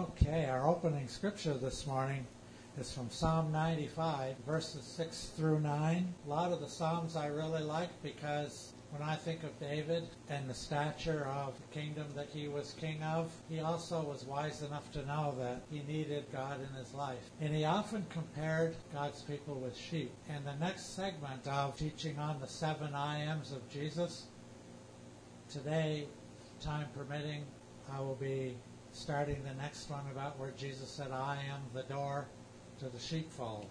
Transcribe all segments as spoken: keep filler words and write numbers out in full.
Okay, our opening scripture this morning is from Psalm ninety-five, verses six through nine. A lot of the Psalms I really like because when I think of David and the stature of the kingdom that he was king of, he also was wise enough to know that he needed God in his life. And he often compared God's people with sheep. And the next segment of teaching on the seven I Ams of Jesus, today, time permitting, I will be starting the next one about where Jesus said, I am the door to the sheepfold.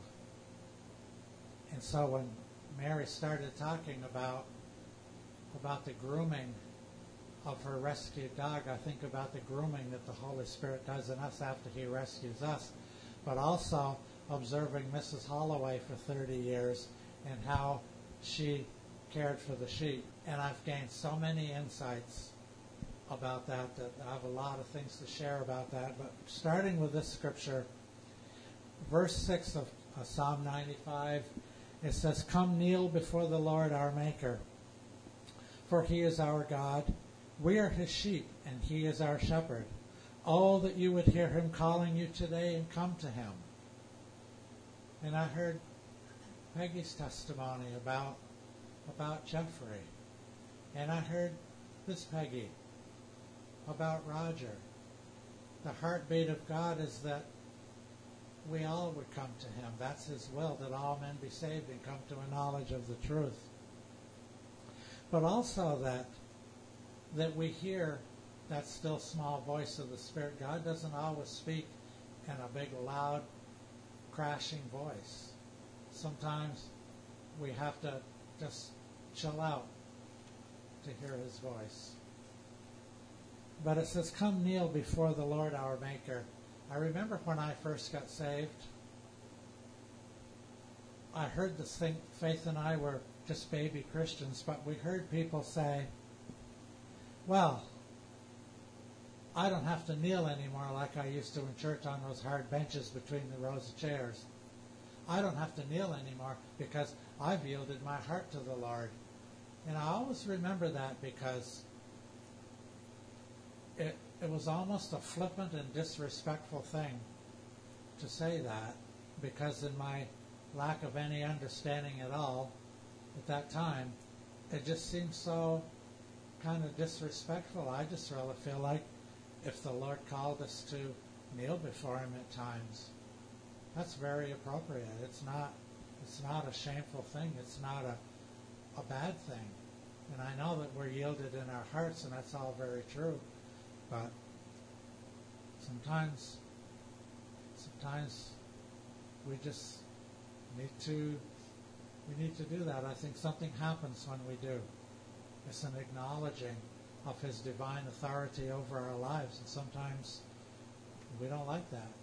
And so when Mary started talking about about the grooming of her rescued dog, I think about the grooming that the Holy Spirit does in us after he rescues us, but also observing Missus Holloway for thirty years and how she cared for the sheep. And I've gained so many insights about that, that I have a lot of things to share about that. But starting with this scripture, verse six of uh, Psalm ninety-five, it says, Come kneel before the Lord our Maker, for he is our God. We are his sheep, and he is our shepherd. Oh, that you would hear him calling you today and come to him. And I heard Peggy's testimony about, about Jeffrey. And I heard this Peggy about Roger. The heartbeat of God is that we all would come to him. That's his will, that all men be saved and come to a knowledge of the truth. But also that that we hear that still small voice of the Spirit. God doesn't always speak in a big, loud, crashing voice. Sometimes we have to just chill out to hear his voice. But it says, Come kneel before the Lord our Maker. I remember when I first got saved, I heard this thing, Faith and I were just baby Christians, but we heard people say, well, I don't have to kneel anymore like I used to in church on those hard benches between the rows of chairs. I don't have to kneel anymore because I've yielded my heart to the Lord. And I always remember that because It, it was almost a flippant and disrespectful thing to say that, because in my lack of any understanding at all at that time, it just seemed so kind of disrespectful. I just really feel like if the Lord called us to kneel before him at times, that's very appropriate. It's not it's not a shameful thing. It's not a, a bad thing. And I know that we're yielded in our hearts, and that's all very true. But sometimes, sometimes we just need to, we need to do that. I think something happens when we do. It's an acknowledging of his divine authority over our lives, and sometimes we don't like that.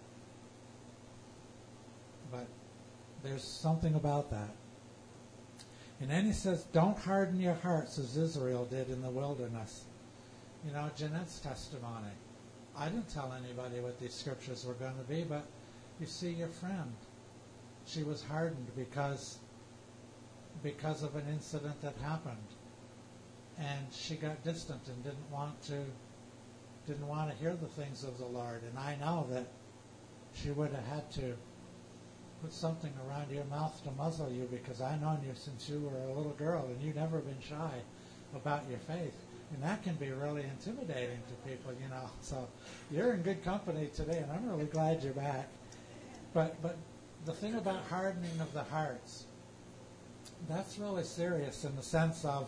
But there's something about that. And then he says, don't harden your hearts as Israel did in the wilderness. You know, Jeanette's testimony. I didn't tell anybody what these scriptures were going to be, but you see your friend. She was hardened because because of an incident that happened. And she got distant and didn't want to didn't want to hear the things of the Lord. And I know that she would have had to put something around your mouth to muzzle you, because I've known you since you were a little girl and you've never been shy about your faith. And that can be really intimidating to people, you know. So you're in good company today, and I'm really glad you're back. But but the thing about hardening of the hearts, that's really serious in the sense of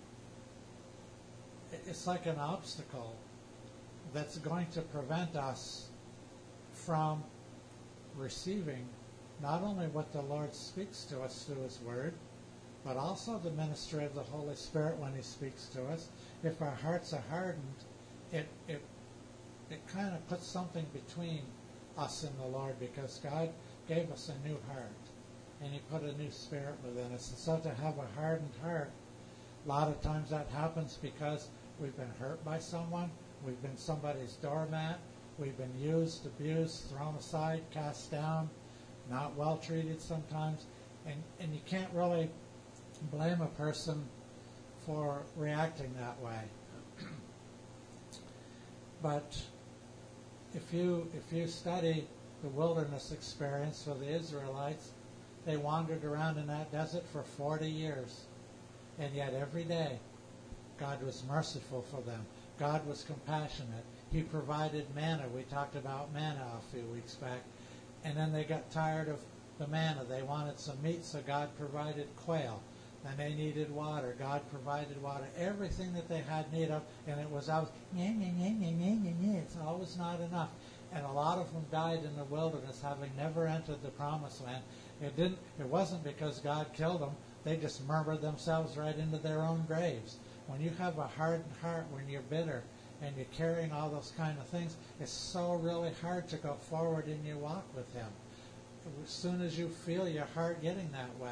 it's like an obstacle that's going to prevent us from receiving not only what the Lord speaks to us through his word, but also the ministry of the Holy Spirit when he speaks to us. If our hearts are hardened, it it it kind of puts something between us and the Lord, because God gave us a new heart, and he put a new spirit within us. And so to have a hardened heart, a lot of times that happens because we've been hurt by someone, we've been somebody's doormat, we've been used, abused, thrown aside, cast down, not well treated sometimes, and, and you can't really blame a person for reacting that way. But if you if you study the wilderness experience for the Israelites, they wandered around in that desert for forty years. And yet every day, God was merciful for them. God was compassionate. He provided manna. We talked about manna a few weeks back. And then they got tired of the manna. They wanted some meat, so God provided quail. And they needed water. God provided water. Everything that they had need of, and it was always, nyeh, nyeh, nyeh, nyeh, nyeh, nyeh, nyeh. It's always not enough. And a lot of them died in the wilderness, having never entered the promised land. It didn't. It wasn't because God killed them. They just murmured themselves right into their own graves. When you have a hardened heart, when you're bitter, and you're carrying all those kind of things, it's so really hard to go forward in your walk with Him. As soon as you feel your heart getting that way,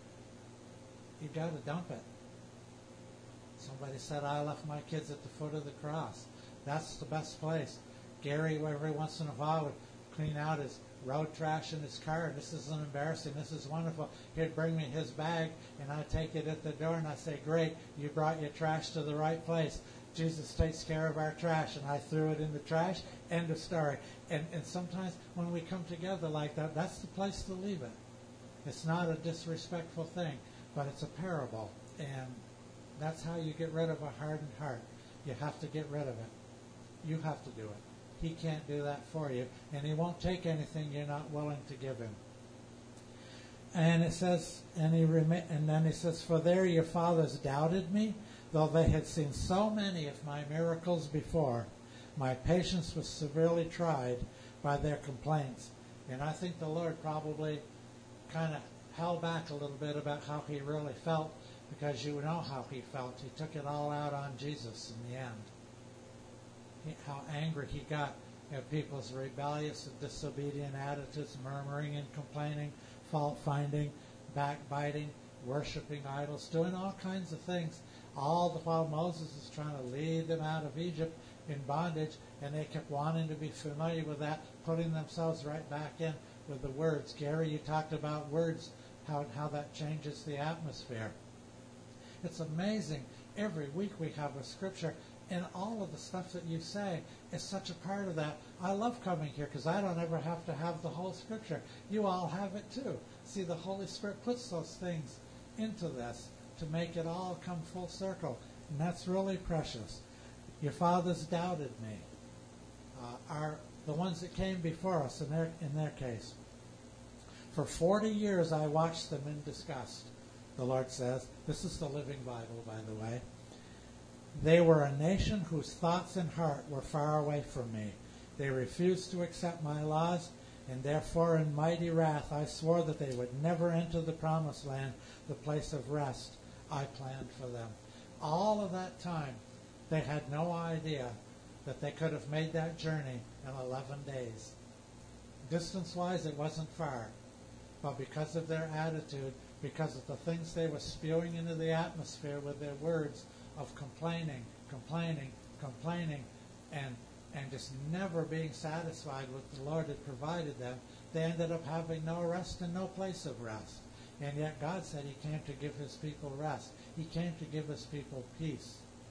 you got to dump it. Somebody said, I left my kids at the foot of the cross. That's the best place. Gary, every once in a while, would clean out his road trash in his car. This isn't embarrassing. This is wonderful. He'd bring me his bag, and I'd take it at the door, and I'd say, great, you brought your trash to the right place. Jesus takes care of our trash, and I threw it in the trash. End of story. And, and sometimes when we come together like that, that's the place to leave it. It's not a disrespectful thing, but it's a parable. And that's how you get rid of a hardened heart. You have to get rid of it. You have to do it. He can't do that for you, and He won't take anything you're not willing to give Him. And it says, and he rem- and then He says, for there your fathers doubted me, though they had seen so many of my miracles before. My patience was severely tried by their complaints. And I think the Lord probably kind of held back a little bit about how He really felt, because you know how He felt. He took it all out on Jesus in the end. How angry He got at people's rebellious and disobedient attitudes, murmuring and complaining, fault-finding, backbiting, worshiping idols, doing all kinds of things, all the while Moses is trying to lead them out of Egypt in bondage, and they kept wanting to be familiar with that, putting themselves right back in with the words. Gary, you talked about words, how, how that changes the atmosphere. It's amazing. Every week we have a scripture, and all of the stuff that you say is such a part of that. I love coming here because I don't ever have to have the whole scripture. You all have it too. See, the Holy Spirit puts those things into this to make it all come full circle. And that's really precious. Your fathers doubted me. Uh, are the ones that came before us in their, in their case. For forty years I watched them in disgust, the Lord says. This is the Living Bible, by the way. They were a nation whose thoughts and heart were far away from me. They refused to accept my laws, and therefore in mighty wrath I swore that they would never enter the promised land, the place of rest I planned for them. All of that time, they had no idea that they could have made that journey in eleven days. Distance-wise, it wasn't far, but because of their attitude, because of the things they were spewing into the atmosphere with their words, of complaining, complaining, complaining, and and just never being satisfied with the Lord had provided them, they ended up having no rest and no place of rest. And yet God said He came to give His people rest. He came to give His people peace.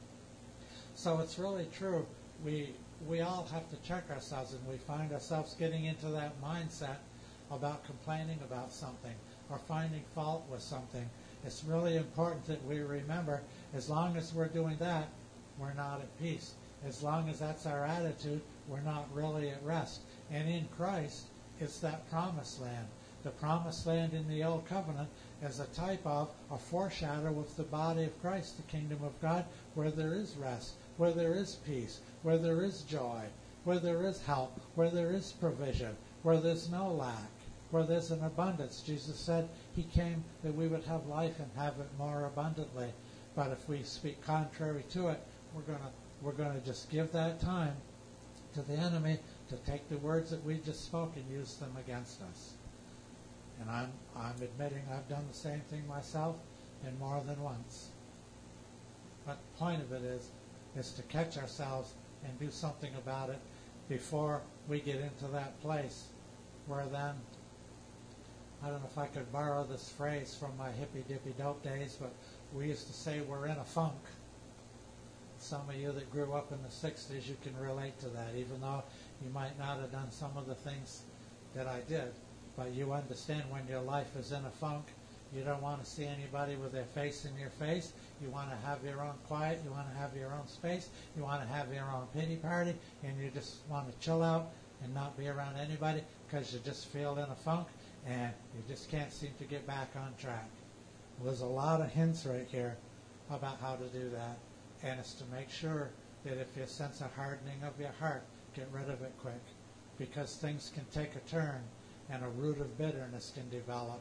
So it's really true. We we all have to check ourselves, and we find ourselves getting into that mindset about complaining about something or finding fault with something. It's really important that we remember, as long as we're doing that, we're not at peace. As long as that's our attitude, we're not really at rest. And in Christ, it's that promised land. The promised land in the Old Covenant is a type of, a foreshadow of the body of Christ, the kingdom of God, where there is rest, where there is peace, where there is joy, where there is help, where there is provision, where there's no lack, where there's an abundance. Jesus said He came that we would have life and have it more abundantly. But if we speak contrary to it, we're going to we're going to just give that time to the enemy to take the words that we just spoke and use them against us. And I'm I'm admitting I've done the same thing myself, and more than once. But the point of it is, is to catch ourselves and do something about it before we get into that place where then, I don't know if I could borrow this phrase from my hippy-dippy-dope days, but we used to say we're in a funk. Some of you that grew up in the sixties, you can relate to that, even though You might not have done some of the things that I did, but you understand when your life is in a funk, you don't want to see anybody with their face in your face. You want to have your own quiet. You want to have your own space. You want to have your own pity party, and you just want to chill out and not be around anybody because you just feel in a funk and you just can't seem to get back on track. Well, there's a lot of hints right here about how to do that, and it's to make sure that if you sense a hardening of your heart, get rid of it quick, because things can take a turn and a root of bitterness can develop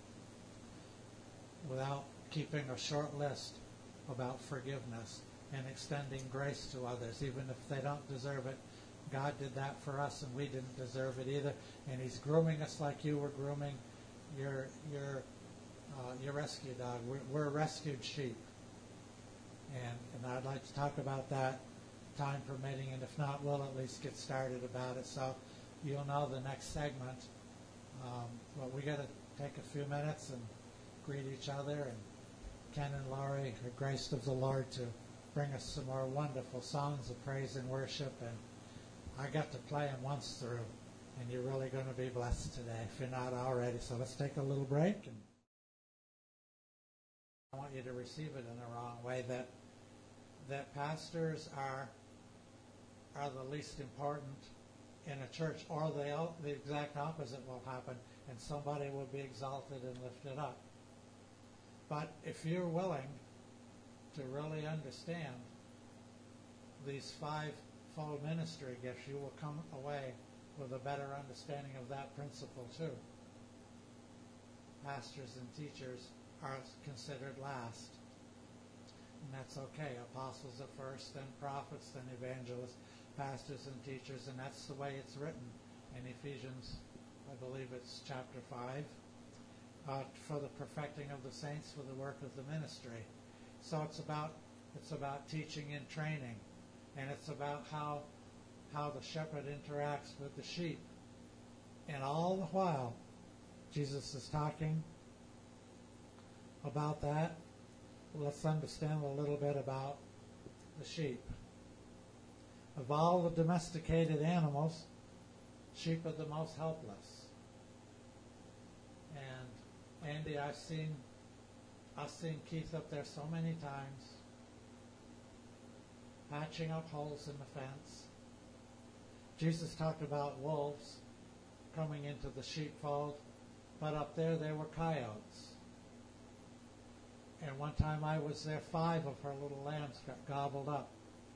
without keeping a short list about forgiveness and extending grace to others, even if they don't deserve it. God did that for us, and we didn't deserve it either. And He's grooming us like you were grooming your your uh, your rescue dog. We're, we're rescued sheep, and and I'd like to talk about that, time permitting, and if not, we'll at least get started about it. So you'll know the next segment. Um, but we got to take a few minutes and greet each other, and Ken and Laurie are graced of the Lord to bring us some more wonderful songs of praise and worship, and I got to play them once through, and you're really going to be blessed today if you're not already. So let's take a little break, and I want you to receive it in the wrong way, that that pastors are are the least important in a church, or the, the exact opposite will happen, and somebody will be exalted and lifted up. But if you're willing to really understand these five-fold ministry gifts, you will come away with a better understanding of that principle too. Pastors and teachers are considered last, and that's okay. Apostles are first, then prophets, then evangelists, pastors and teachers, and that's the way it's written in Ephesians, I believe it's chapter five. Uh, for the perfecting of the saints, for the work of the ministry. So it's about it's about teaching and training, and it's about how how the shepherd interacts with the sheep. And all the while, Jesus is talking about that. Let's understand a little bit about the sheep. Of all the domesticated animals, sheep are the most helpless. And Andy, I've seen I've seen Keith up there so many times, patching up holes in the fence. Jesus talked about wolves coming into the sheepfold, but up there they were coyotes. And one time I was there, five of her little lambs got gobbled up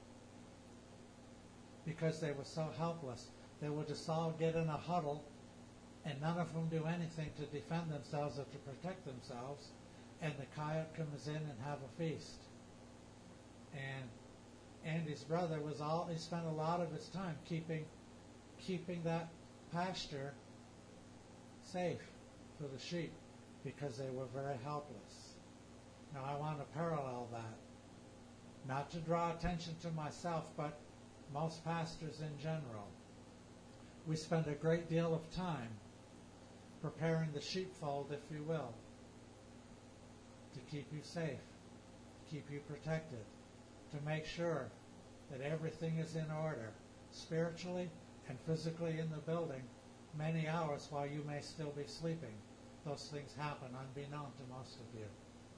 because they were so helpless. They would just all get in a huddle, and none of them do anything to defend themselves or to protect themselves, and the coyote comes in and have a feast. And Andy's brother was all, he spent a lot of his time keeping keeping that pasture safe for the sheep because they were very helpless. Now I want to parallel that, not to draw attention to myself, but most pastors in general. We spend a great deal of time preparing the sheepfold, if you will, to keep you safe, to keep you protected, to make sure that everything is in order, spiritually and physically in the building, many hours while you may still be sleeping. Those things happen unbeknown to most of you.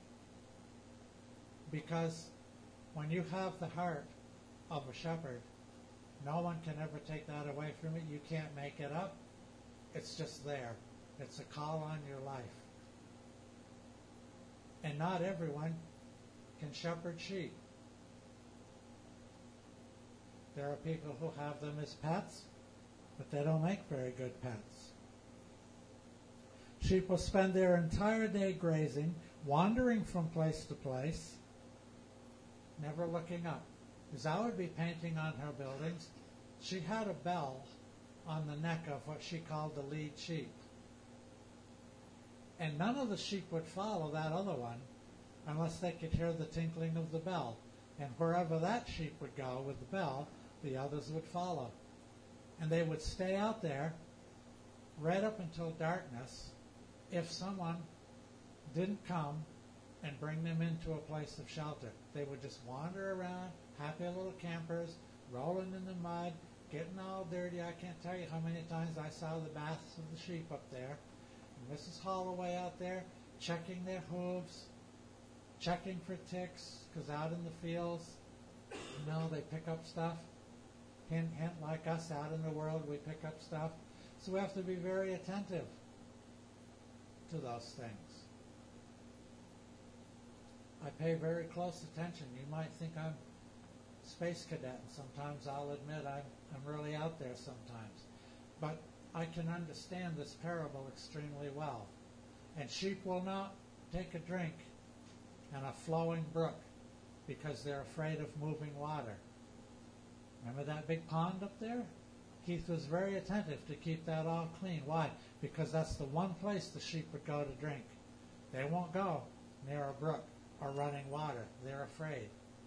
Because when you have the heart of a shepherd, no one can ever take that away from you. You can't make it up. It's just there. It's a call on your life. And not everyone can shepherd sheep. There are people who have them as pets, but they don't make very good pets. Sheep will spend their entire day grazing, wandering from place to place, never looking up. As I would be painting on her buildings, she had a bell on the neck of what she called the lead sheep. And none of the sheep would follow that other one unless they could hear the tinkling of the bell. And wherever that sheep would go with the bell, the others would follow. And they would stay out there right up until darkness if someone didn't come and bring them into a place of shelter. They would just wander around, happy little campers, rolling in the mud, getting all dirty. I can't tell you how many times I saw the baths of the sheep up there. And Missus Holloway out there checking their hooves, checking for ticks, because out in the fields, you know, they pick up stuff. Hint, hint, like us out in the world, we pick up stuff. So we have to be very attentive to those things. I pay very close attention. You might think I'm space cadet, and sometimes I'll admit I'm, I'm really out there sometimes. But I can understand this parable extremely well. And sheep will not take a drink in a flowing brook because they're afraid of moving water. Remember that big pond up there? Keith was very attentive to keep that all clean. Why? Because that's the one place the sheep would go to drink. They won't go near a brook or running water. They're afraid.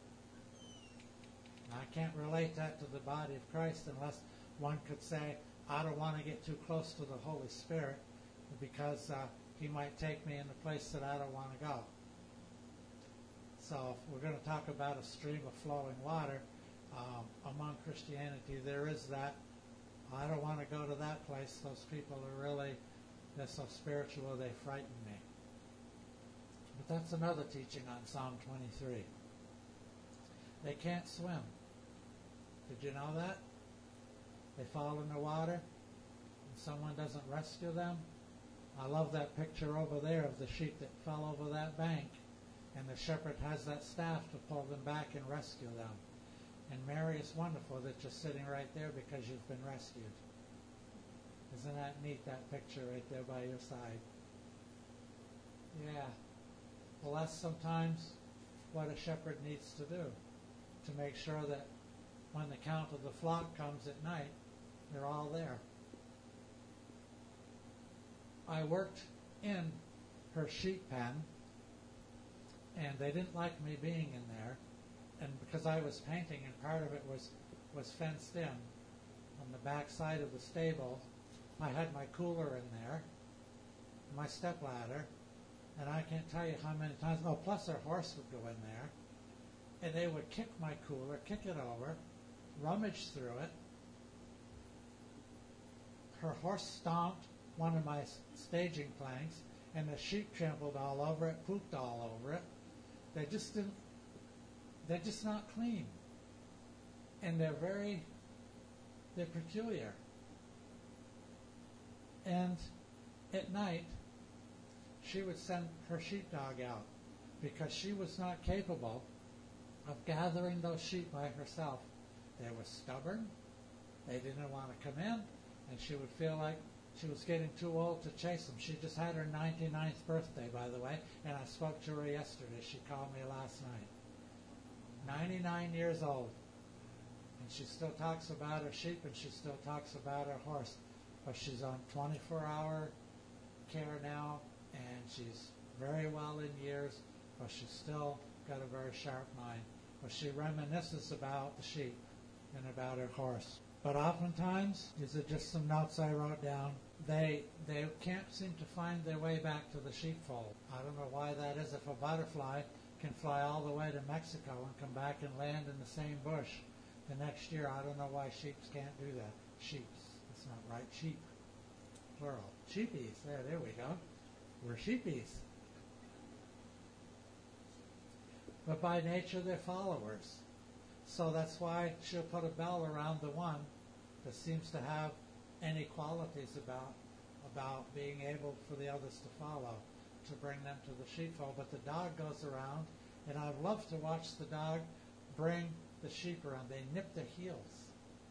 Now, I can't relate that to the body of Christ unless one could say, I don't want to get too close to the Holy Spirit because uh, he might take me in a place that I don't want to go. So if we're going to talk about a stream of flowing water, um, among Christianity there is that. I don't want to go to that place. Those people are really, they're so spiritual they frighten me. But that's another teaching on Psalm twenty-three. They can't swim. Did you know that? They fall in the water and someone doesn't rescue them. I love that picture over there of the sheep that fell over that bank, and the shepherd has that staff to pull them back and rescue them. And Mary, it's wonderful that you're sitting right there because you've been rescued. Isn't that neat, that picture right there by your side? Yeah. Well, that's sometimes what a shepherd needs to do, to make sure that when the count of the flock comes at night, they're all there. I worked in her sheep pen, and they didn't like me being in there. And because I was painting, and part of it was, was fenced in on the back side of the stable, I had my cooler in there, my stepladder, and I can't tell you how many times, oh, plus our horse would go in there, and they would kick my cooler, kick it over, rummage through it. Her horse stomped one of my staging planks, and the sheep trampled all over it, pooped all over it. They just didn't, they're just not clean. And they're very, they're peculiar. And at night, she would send her sheepdog out because she was not capable of gathering those sheep by herself. They were stubborn. They didn't want to come in. And she would feel like she was getting too old to chase them. She just had her ninety-ninth birthday, by the way, and I spoke to her yesterday. She called me last night. ninety-nine years old. And she still talks about her sheep, and she still talks about her horse. But she's on twenty-four hour care now, and she's very well in years, but she's still got a very sharp mind. But she reminisces about the sheep and about her horse. But oftentimes, these are just some notes I wrote down, they they can't seem to find their way back to the sheepfold. I don't know why that is. If a butterfly can fly all the way to Mexico and come back and land in the same bush the next year, I don't know why sheeps can't do that. Sheeps. That's not right. Sheep. Plural. Sheepies. There, there we go. We're sheepies. But by nature, they're followers. So that's why she'll put a bell around the one that seems to have any qualities about about being able for the others to follow, to bring them to the sheepfold. But the dog goes around, and I love to watch the dog bring the sheep around. They nip their heels.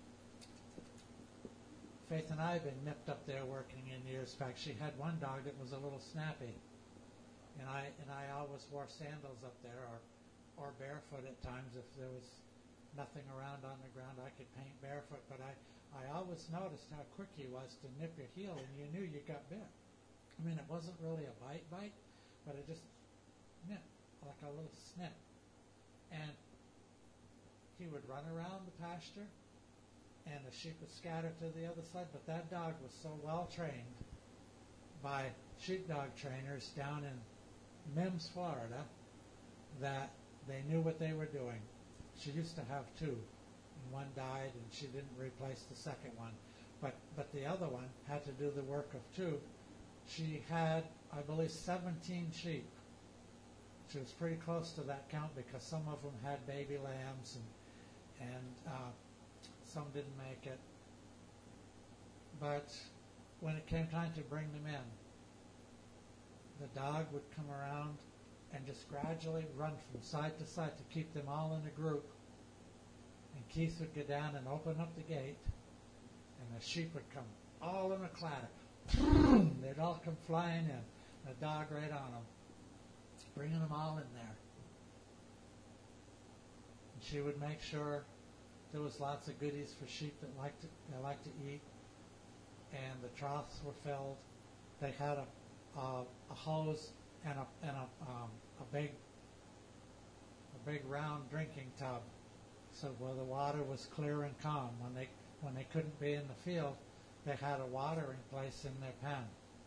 Faith and I have been nipped up there working in years back. She had one dog that was a little snappy, and I and I always wore sandals up there, or or barefoot at times if there was nothing around on the ground. I could paint barefoot, but I, I always noticed how quick he was to nip your heel, and you knew you got bit. I mean, it wasn't really a bite bite, but it just nipped, like a little snip. And he would run around the pasture, and the sheep would scatter to the other side, but that dog was so well trained by sheepdog trainers down in Mims, Florida, that they knew what they were doing. She used to have two, and one died, and she didn't replace the second one. But but the other one had to do the work of two. She had, I believe, seventeen sheep. She was pretty close to that count because some of them had baby lambs and and uh, some didn't make it. But when it came time to bring them in, the dog would come around and just gradually run from side to side to keep them all in a group. And Keith would go down and open up the gate, and the sheep would come all in a clatter. They'd all come flying in, the dog right on them, bringing them all in there. And she would make sure there was lots of goodies for sheep that liked to, they liked to eat, and the troughs were filled. They had a, a, a hose and a and a, um, a big a big round drinking tub, so where the water was clear and calm. When they when they couldn't be in the field, they had a watering place in their pen.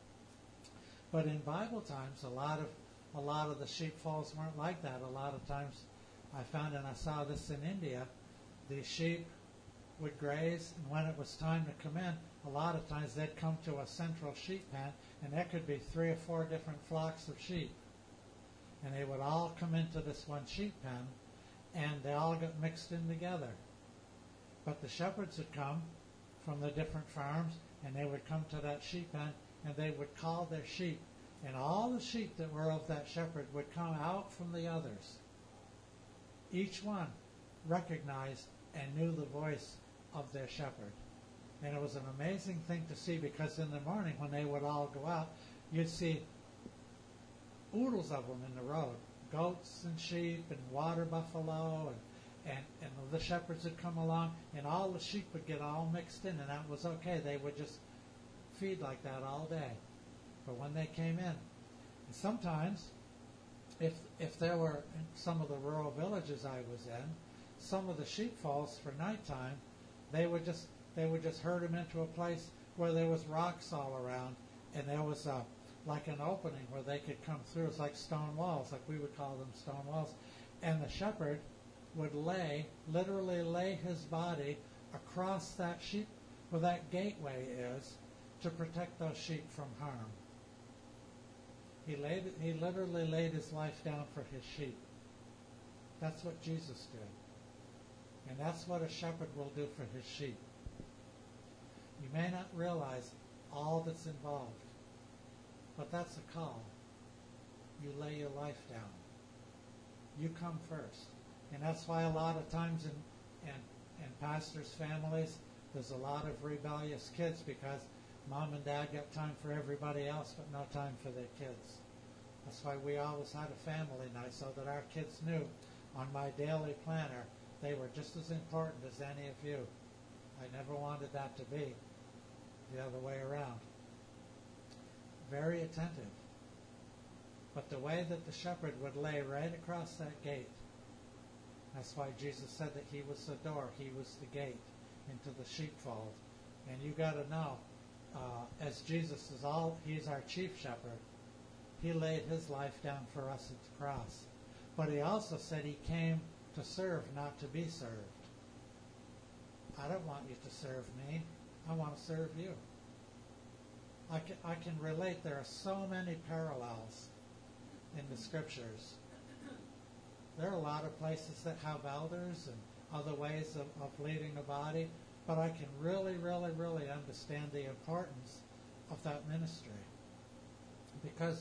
But in Bible times, a lot of a lot of the sheepfolds weren't like that. A lot of times, I found, and I saw this in India, the sheep would graze, and when it was time to come in, a lot of times they'd come to a central sheep pen, and there could be three or four different flocks of sheep. And they would all come into this one sheep pen, and they all got mixed in together. But the shepherds would come from the different farms, and they would come to that sheep pen, and they would call their sheep. And all the sheep that were of that shepherd would come out from the others. Each one recognized and knew the voice of their shepherd. And it was an amazing thing to see, because in the morning when they would all go out, you'd see oodles of them in the road, goats and sheep and water buffalo, and, and, and the shepherds would come along, and all the sheep would get all mixed in, and that was okay. They would just feed like that all day. But when they came in, and sometimes, if if there were in some of the rural villages I was in, some of the sheepfolds for nighttime, they would just they would just herd them into a place where there was rocks all around, and there was a like an opening where they could come through. It's like stone walls, like we would call them stone walls. And the shepherd would lay, literally lay his body across that sheep, where that gateway is, to protect those sheep from harm. He laid, he literally laid his life down for his sheep. That's what Jesus did. And that's what a shepherd will do for his sheep. You may not realize all that's involved, but that's a call. You lay your life down. You come first. And that's why a lot of times in, in, in pastors' families, there's a lot of rebellious kids, because mom and dad got time for everybody else, but no time for their kids. That's why we always had a family night, so that our kids knew on my daily planner they were just as important as any of you. I never wanted that to be the other way around. Very attentive. But the way that the shepherd would lay right across that gate, that's why Jesus said that he was the door, he was the gate into the sheepfold. And you got to know, uh, as Jesus is all, he's our chief shepherd. He laid his life down for us at the cross. But he also said he came to serve, not to be served. I don't want you to serve me. I want to serve you. I can, I can relate. There are so many parallels in the scriptures. There are a lot of places that have elders and other ways of, of leading the body, but I can really, really, really understand the importance of that ministry. Because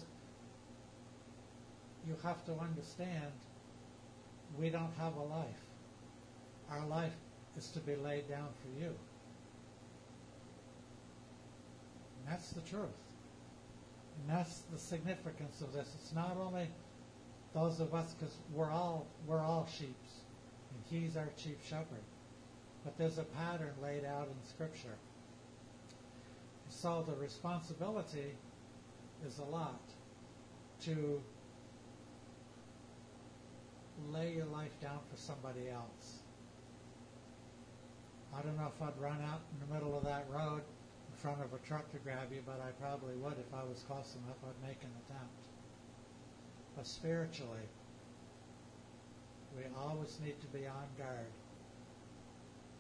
you have to understand, we don't have a life. Our life is to be laid down for you. And that's the truth. And that's the significance of this. It's not only those of us, because we're all we're all sheep, and he's our chief shepherd. But there's a pattern laid out in Scripture. So the responsibility is a lot to lay your life down for somebody else. I don't know if I'd run out in the middle of that road in front of a truck to grab you, but I probably would if I was close enough. I'd make an attempt. But spiritually, we always need to be on guard.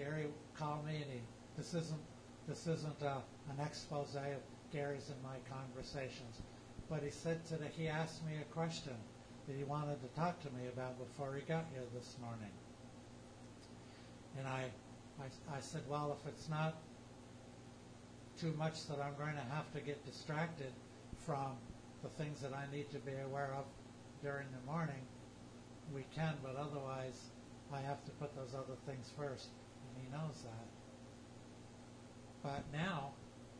Gary called me, and he this isn't this isn't uh, an expose of Gary's and my conversations, but he said today he asked me a question that he wanted to talk to me about before he got here this morning, and I I, I said, well, if it's not too much that I'm going to have to get distracted from the things that I need to be aware of during the morning, we can, but otherwise I have to put those other things first, and he knows that. But now,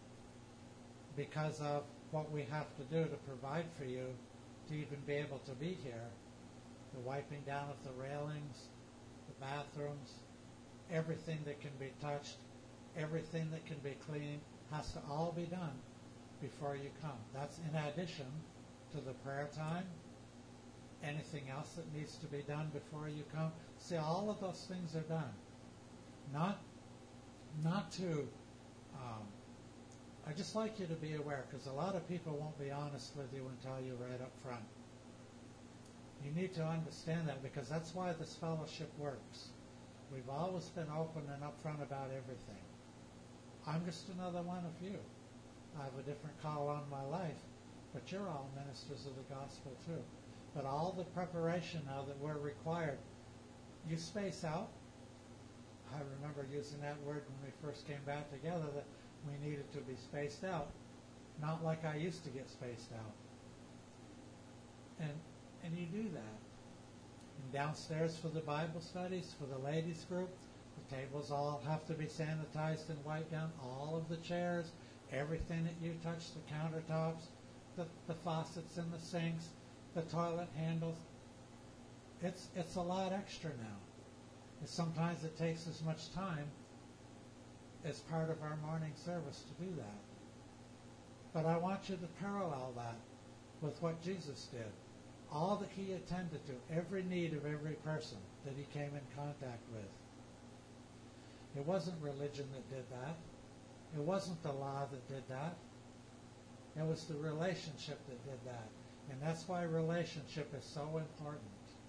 because of what we have to do to provide for you to even be able to be here, the wiping down of the railings, the bathrooms, everything that can be touched, everything that can be cleaned, has to all be done before you come. That's in addition to the prayer time, anything else that needs to be done before you come. See, all of those things are done. Not, not to, um, I just like you to be aware, because a lot of people won't be honest with you and tell you right up front. You need to understand that, because that's why this fellowship works. We've always been open and upfront about everything. I'm just another one of you. I have a different call on my life, but you're all ministers of the gospel too. But all the preparation now that we're required, you space out. I remember using that word when we first came back together, that we needed to be spaced out, not like I used to get spaced out. And and you do that. And downstairs for the Bible studies, for the ladies group, the tables all have to be sanitized and wiped down. All of the chairs, everything that you touch, the countertops, the, the faucets and the sinks, the toilet handles. It's it's a lot extra now. And sometimes it takes as much time as part of our morning service to do that. But I want you to parallel that with what Jesus did. All that he attended to, every need of every person that he came in contact with. It wasn't religion that did that. It wasn't the law that did that. It was the relationship that did that. And that's why relationship is so important.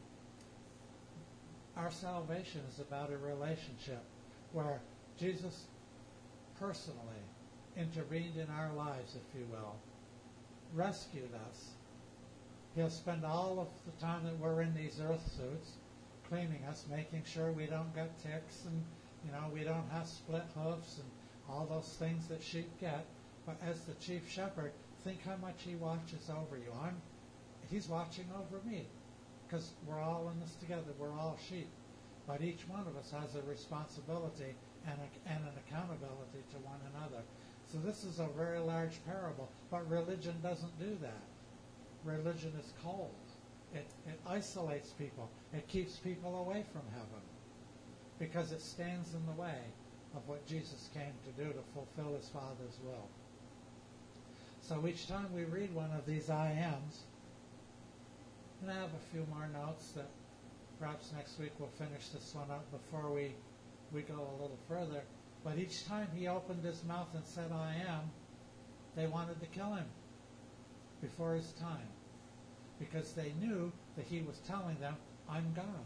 Our salvation is about a relationship where Jesus personally intervened in our lives, if you will, rescued us. He'll spend all of the time that we're in these earth suits cleaning us, making sure we don't get ticks and, you know, we don't have split hoofs and all those things that sheep get. But as the chief shepherd, think how much he watches over you. I'm, he's watching over me, because we're all in this together. We're all sheep. But each one of us has a responsibility and, a, and an accountability to one another. So this is a very large parable, but religion doesn't do that. Religion is cold. It, it isolates people. It keeps people away from heaven because it stands in the way of what Jesus came to do to fulfill his Father's will. So each time we read one of these I ams, and I have a few more notes that perhaps next week we'll finish this one up before we, we go a little further. But each time he opened his mouth and said I am, they wanted to kill him before his time, because they knew that he was telling them, I'm God.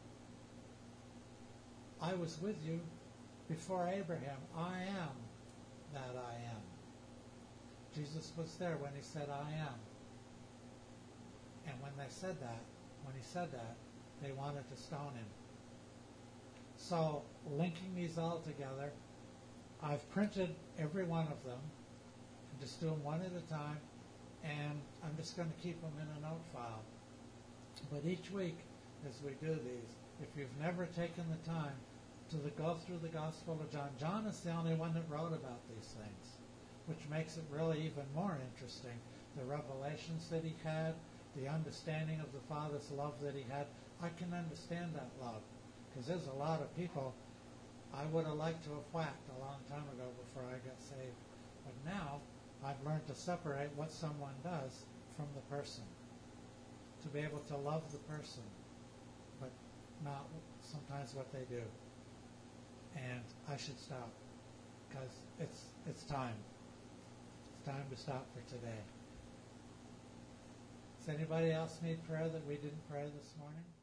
I was with you before Abraham. I am that I am. Jesus was there when he said I am. And when they said that, when he said that, they wanted to stone him. So, linking these all together, I've printed every one of them, and just do them one at a time, and I'm just going to keep them in a note file. But each week, as we do these, if you've never taken the time to the, go through the Gospel of John, John is the only one that wrote about these things, which makes it really even more interesting. The revelations that he had, the understanding of the Father's love that he had, I can understand that love, because there's a lot of people I would have liked to have whacked a long time ago before I got saved. But now, I've learned to separate what someone does from the person, to be able to love the person, but not sometimes what they do. And I should stop, because it's it's time. It's time to stop for today. Does anybody else need prayer that we didn't pray this morning?